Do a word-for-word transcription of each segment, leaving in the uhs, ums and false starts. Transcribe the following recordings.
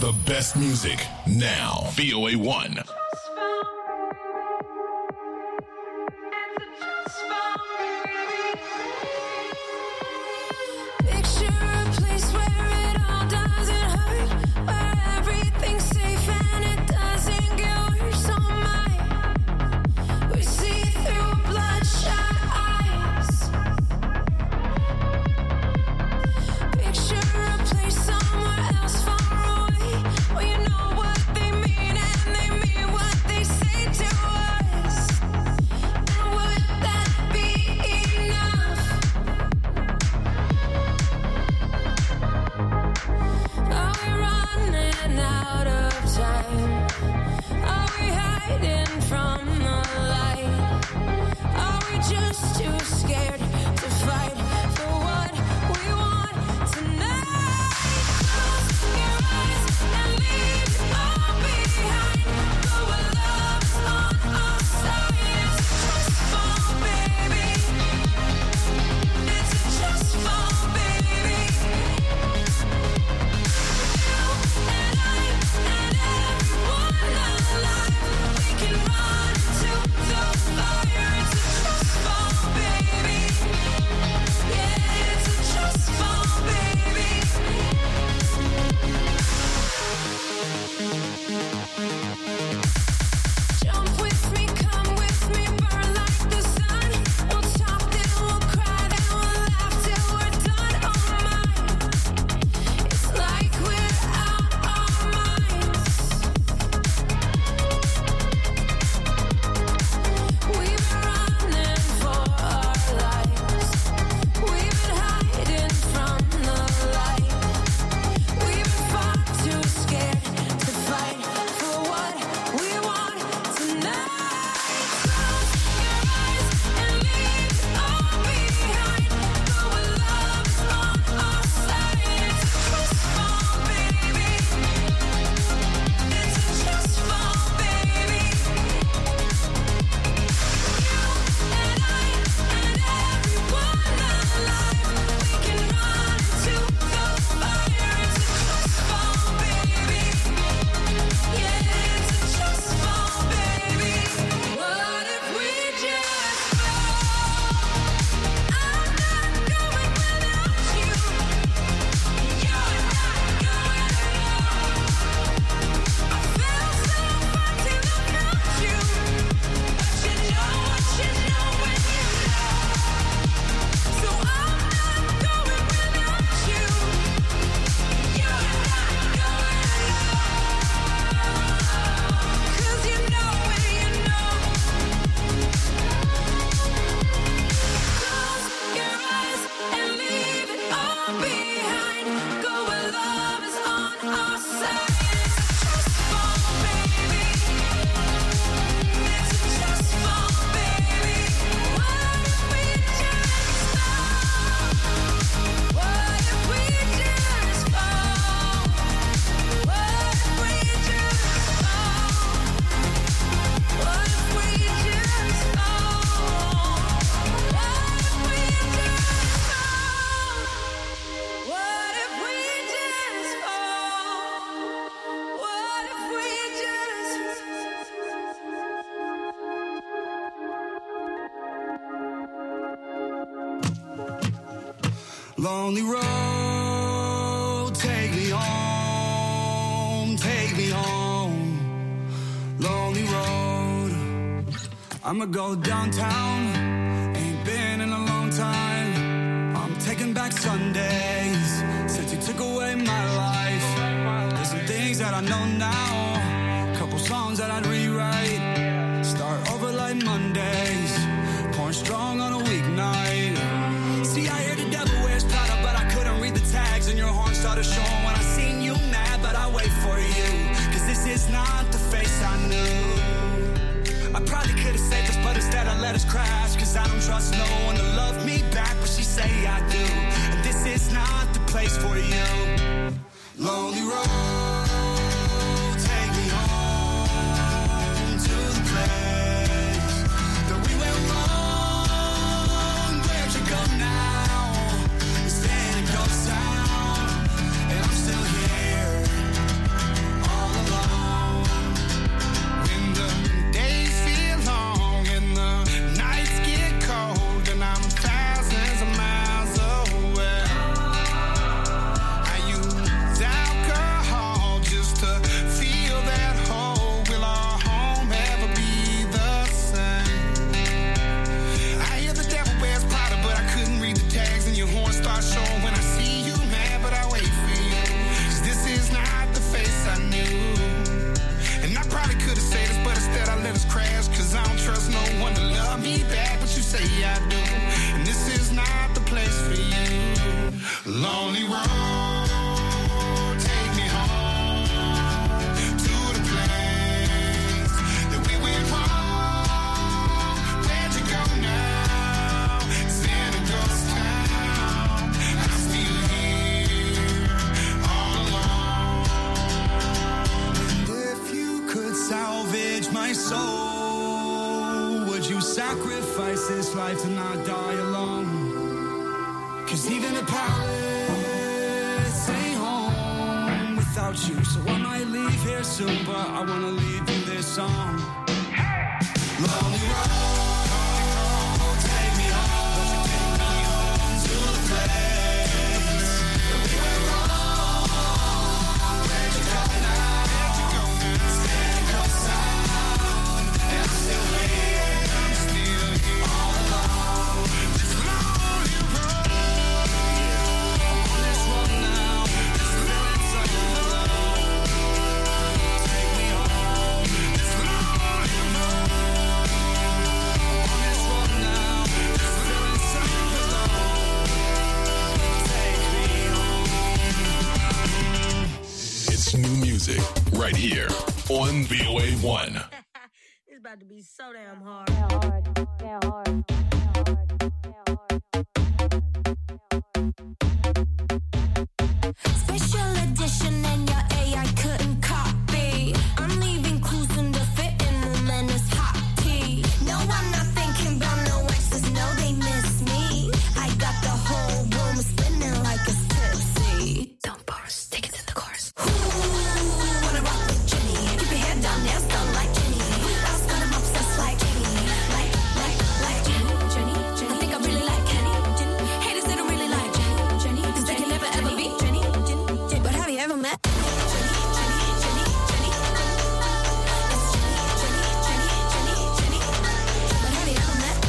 The best music now. V O A one. Lonely road, take me home, take me home. Lonely road, I'ma go downtown. Ain't been in a long time. I'm taking back Sundays since you took away my life. There's some things that I know now, couple songs that I'd rewrite. Start over like Mondays, pouring strong on a weeknight. See, I hear the devil wears Prada, but I couldn't read the tags, and your horn started showing when I seen you mad, but I wait for you, cause this is not the face I knew. I probably could've saved us, but instead I let us crash, cause I don't trust no one to love me back, but she say I do, and this is not the place for you. Lonely road, take me home to the place that we went wrong. Where'd you go now? Staying in ghost town, and I'm still here. road, take me home to the place that we went wrong. Where'd you go now? It's in a ghost town. I'm still here all alone. And if you could salvage my soul, would you sacrifice this life to not die alone? 'Cause even a palace ain't home without you. So I might leave here soon, but I wanna leave you this song. Lonely road, take me home, take me home to the place that we went wrong. Where'd you go now? Where'd you go now? Stand outside, and I'm still here, I'm still here all alone. This lonely road. New music right here on V O A one. It's about to be so damn hard. Damn hard. Damn hard. Special edition and your A I couldn't copy. I'm leaving clues in the fitting room and it's hot tea. No, I'm not thinking about no exes. No, they miss me. I got the whole room spinning like a tipsy. Don't pause. Take it to the chorus. Wanna rock with Jenny? Keep your head down, nails done like Jenny. Last night I'm obsessed like Jenny, like like like Jenny, Jenny, Jenny. I think I really like Kenny, Jenny. Haters they don't really like Jenny, Jenny, 'cause they can never ever be Jenny, Jenny, Jenny. But have you ever met Jenny, Jenny, Jenny, Jenny? It's Jenny, Jenny, Jenny, Jenny, Jenny. But have you ever met?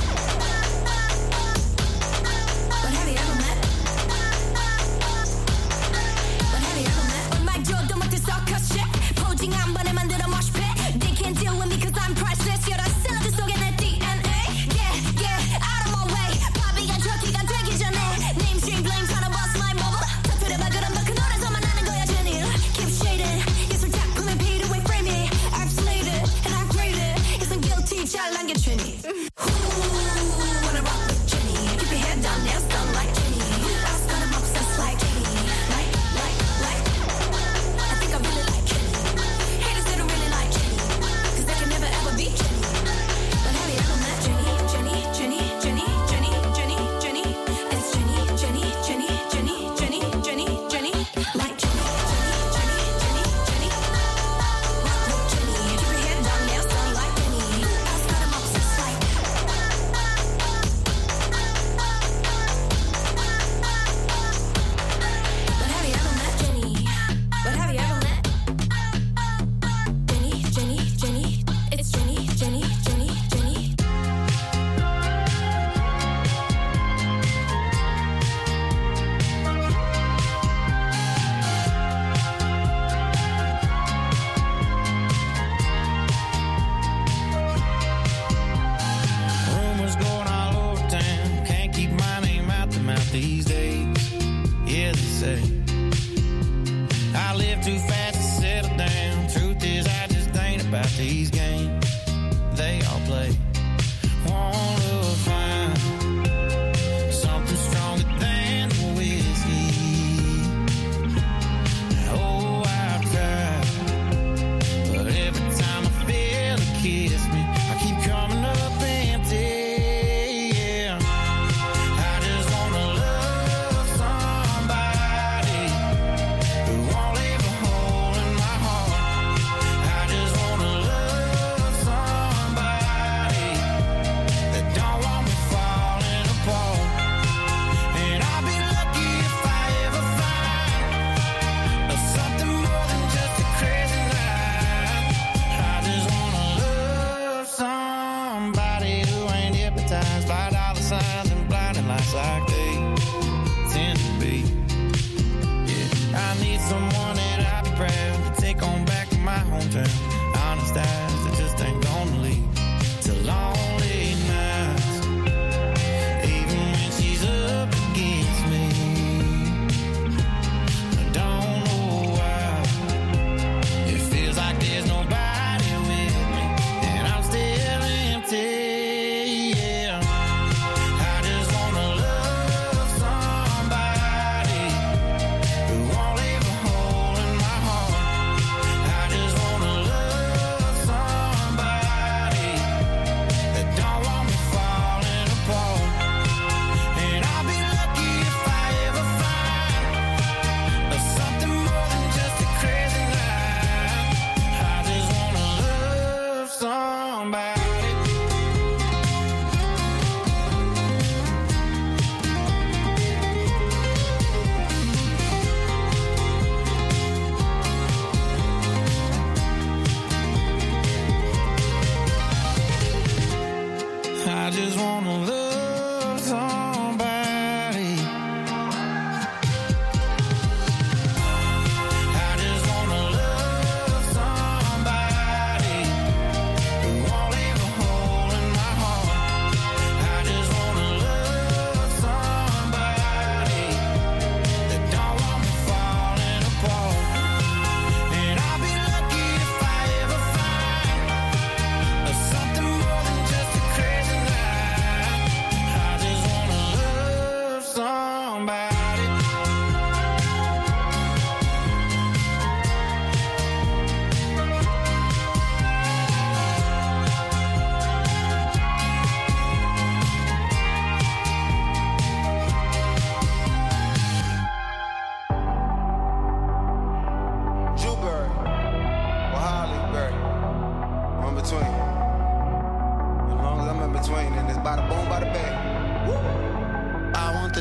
But have you ever met? But have you ever met? 말 줘도 못해 sucker shit. 포징 한 번에 만들어 mosh pit. They can't deal with me 'cause I'm priceless. You're a cylinder 속에 내 D N A. Yeah, yeah, out of my way. 바비가 터키가 되기 전에 Namestream blame tryna bust my bubble. 터뜨려봐 그럼 너 그 노래서만 하는 거야 Jenny. Keep shading. 예술 작품엔 paid away frame it. I've slayed it and I've graded. Isn't guilty 잘난 게 Jenny. Wanna rock with Jenny. Keep your head down, nails done like Jenny. Last night I'm obsessed like Jenny. Like, like, like. I think I really like Jenny. Haters they don't really like Jenny, 'cause they can never ever be Jenny. But have you ever met Jenny, Jenny, Jenny, Jenny, Jenny, Jenny, Jenny? It's Jenny, Jenny, Jenny, Jenny, Jenny, Jenny, Jenny. Like Jenny, Jenny, Jenny, Jenny, Jenny. Rock with Jenny. Keep your head down, nails done like Jenny. Last night I'm obsessed like. But have you ever met Jenny? But have you ever met Jenny, Jenny, Jenny? It's Jenny, Jenny, Jenny, Jenny. Rumors going all over town. Can't keep my name out the mouth these days. Yeah, they say I live too fast to settle down. Truth is, I just ain't about these games they all play. Wanna find something stronger than whiskey. Oh, I've tried, but every time I feel it kiss me, I keep coming up empty. Yeah, I just wanna love somebody who won't leave a hole in my heart. I just wanna love somebody that don't want me falling apart. And I'll be lucky if I ever find something more than just a crazy night. I just wanna love somebody who ain't hypnotized by dollar signs and blinding lights like they tend to be. Yeah, I need someone that I'll be proud to take on back to my hometown. Honest eyes that just ain't gonna leave to lonely nights. Even when she's up against me,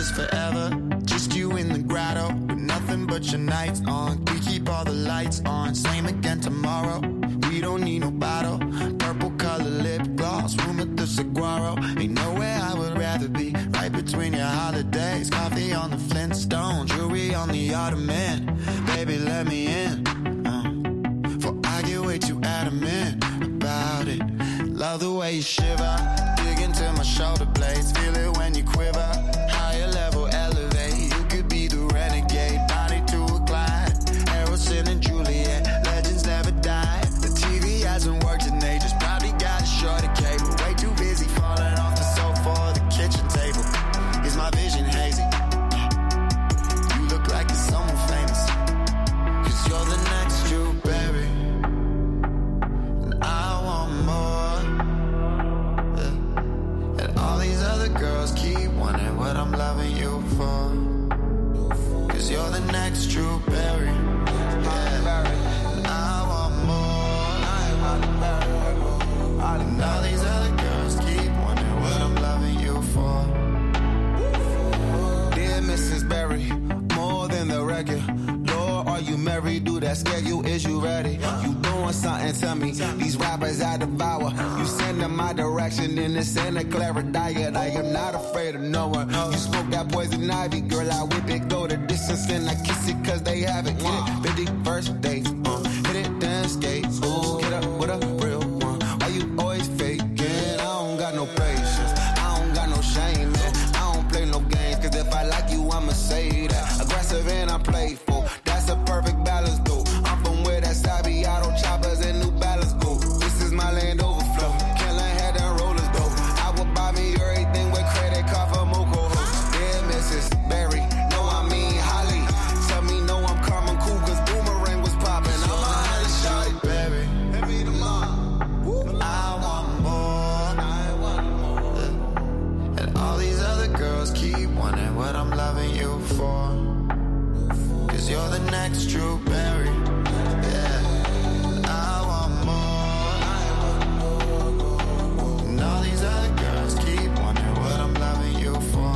us forever. Just you in the grotto, with nothing but your nights on. We keep all the lights on, same again tomorrow. We don't need no bottle, purple color lip gloss, room at the Saguaro. Ain't nowhere I would rather be, right between your holidays. Coffee on the Flintstone, jewelry on the Ottoman. Baby, let me in, uh, for I get way too adamant about it. Love the way you shiver, dig into my shoulder blades, feel it when you quiver. Higher level, elevate, you could be the renegade, body to a glide. Harrison and Juliet, legends never die. The T V hasn't worked in ages, probably got a shorter cable. Way too busy falling off the sofa or the kitchen table. Is my vision hazy? You look like you're someone famous, cause you're the next Drew Barry, and I want more, yeah. And all these other girls keep wondering what I'm loving you for, cause you're the next Drew Barry, yeah. And I want more, and all these other girls keep wondering what I'm loving you for. Dear Missus Berry, more than the record. Lord, are you married? Do that scare you? Is you ready? You doing something to me? These rappers I devour. You send them my direction in the Santa Clara diet. I am not afraid of no one. You smoke that poison ivy, girl. I whip it, go the distance, and I kiss it cause they haven't. Get it? fifty-first date, uh, hit it, then skate. Ooh, get up with a real one. Why you always faking? I don't got no patience. I don't got no shame, man. I don't play no games, cause if I like you, I'ma say that. Aggressive and I'm playful, that's a perfect balance, though. I'm from where that Sabiato choppers and New Balance go. This is my land overflow, killing head and rollers, though. I will buy me everything with credit card for Moco hoes. Dear Missus Berry, no I mean Holly. Tell me no I'm Carmen cool, cause Boomerang was popping. I'm a honey shawty, Berry, baby, the mom. I want more, I want more. And all these other girls keep wondering what I'm loving you for, cause you're the next Drew Barry, yeah. And I want more, and all these other girls keep wondering what I'm loving you for.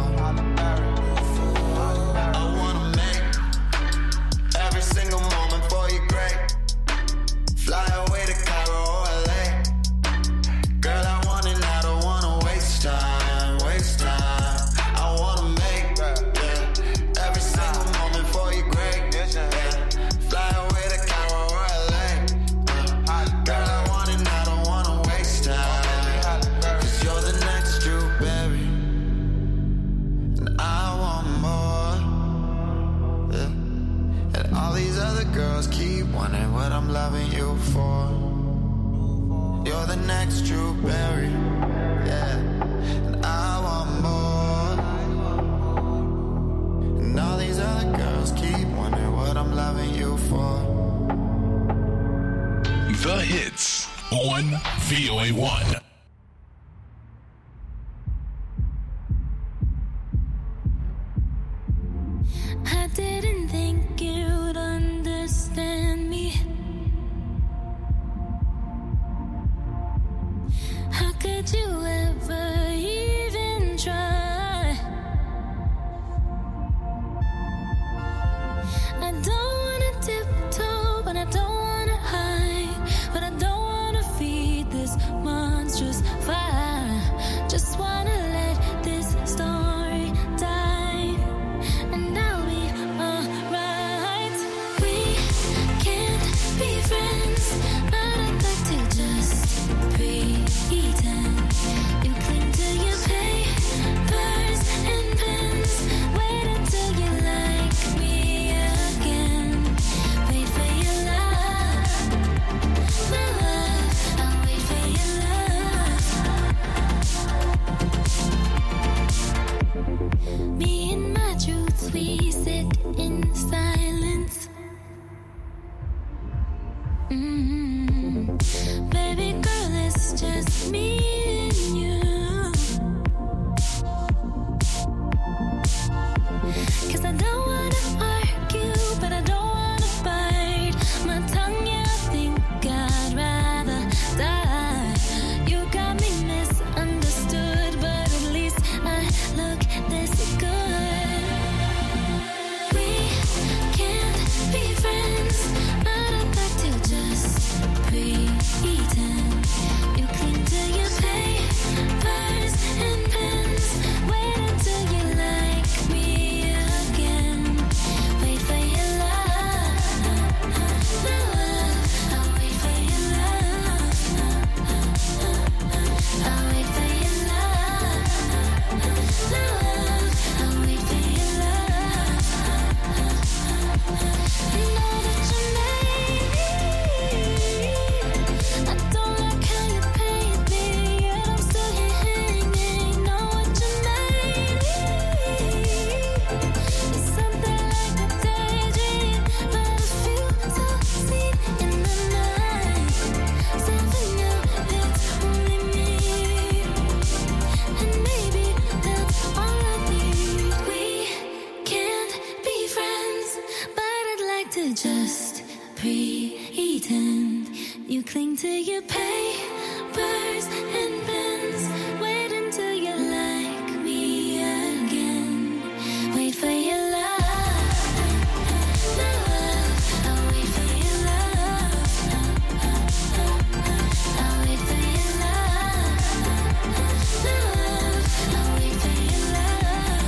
I wanna make every single moment for you great. Fly away to Cairo or L A. Girl, I want it, I don't wanna waste time, waste time. I wanna make, yeah, every single moment for you great, yeah. Fly away to Cairo or L A. Girl, I want it, I don't wanna waste time, cause you're the next Drew Barry, and I want more, yeah. And all these other girls keep wondering what I'm loving you for. You're the next Drew Barry, yeah. And I want more, and all these other girls keep wondering what I'm loving you for. The hits on V O A one. I didn't think you'd understand me. How could you ever even try? I don't wanna tiptoe, but I don't wanna hide. But I don't wanna feed this monster to just pretend. You cling to your papers and pens. Wait until you like me again. Wait for your love. I'll wait for your love. I'll wait for your love. I'll wait for your love.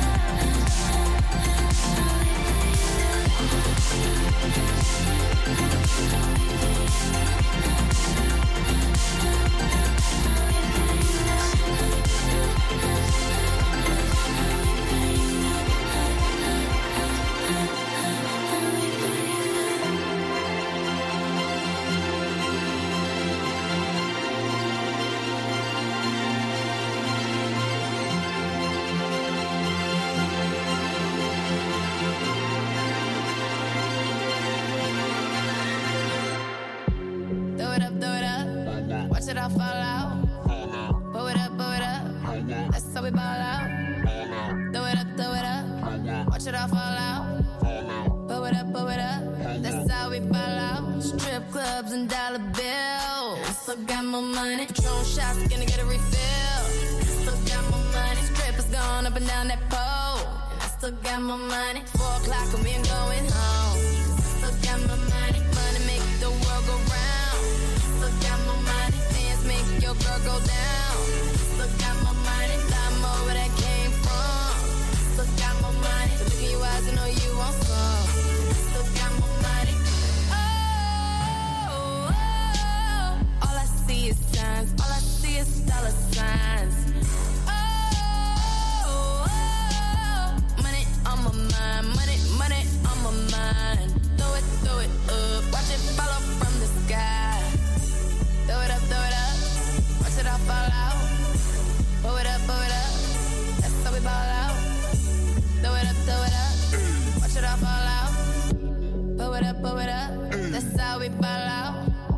Throw it up, throw it up. Watch it all fall out. Blow it up, blow it up. That's how we ball out. Throw it up, throw it up. Watch it all fall out. Blow it up, blow it up. That's how we ball out. Strip clubs and dollar bills. I still got more money. Patron shots, gonna get a refill. I still got more money. Strippers going up and down that pole. And I still got more money. Four o'clock and we ain't going home. I still got more money. Money make the world go round. Still got more money. Dance make your girl go down. Still got more money. Lot more where that came from. Still got more money. Look in your eyes, I know you want some. Still got more money. Oh, oh, oh. All I see is signs. All I see is dollar signs. Oh, oh, oh. Money on my mind. Money, money on my mind. Throw it, throw it up. Watch it follow from the sky. Throw it up, throw it up. Watch it all fall out. Blow it up, blow it up. That's how we ball out. Throw it up, throw it up. Watch it all fall out. Blow it up, blow it up. That's how we ball out.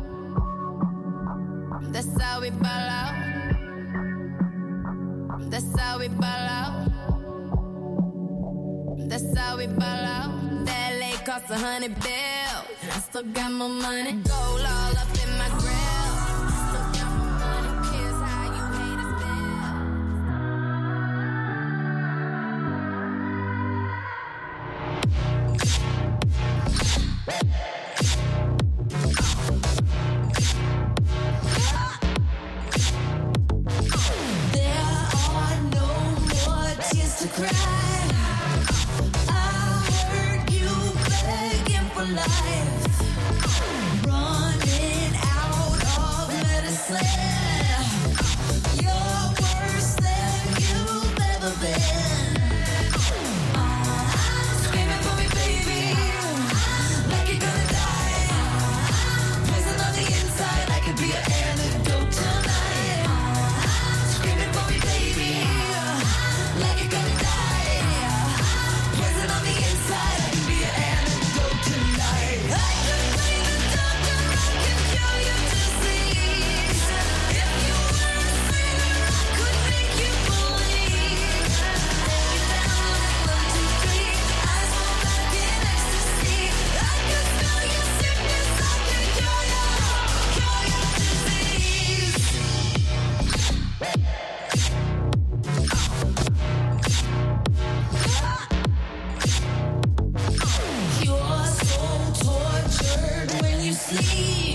That's how we ball out. That's how we ball out. That's how we ball out. That lake cost a hundred bills. I still got more money. Gold all up in my grill. Still got more money. Kids, how you haters There are no more tears to cry. I heard you begging for life, running out of medicine. You're worse than you've ever been. I'm screaming for me, baby, like you're gonna die. Poison on the inside, I could be an antidote tonight. Screaming for me, baby, like you're gonna die. Poison on the inside, I could be an antidote tonight. I could play the doctor, I can cure your disease. If you were a sinner, I could make you believe. Lay you down like one, two, three. Eyes roll back in ecstasy. I could spell your sickness, I can cure your, cure your disease. You're so tortured when you sleep.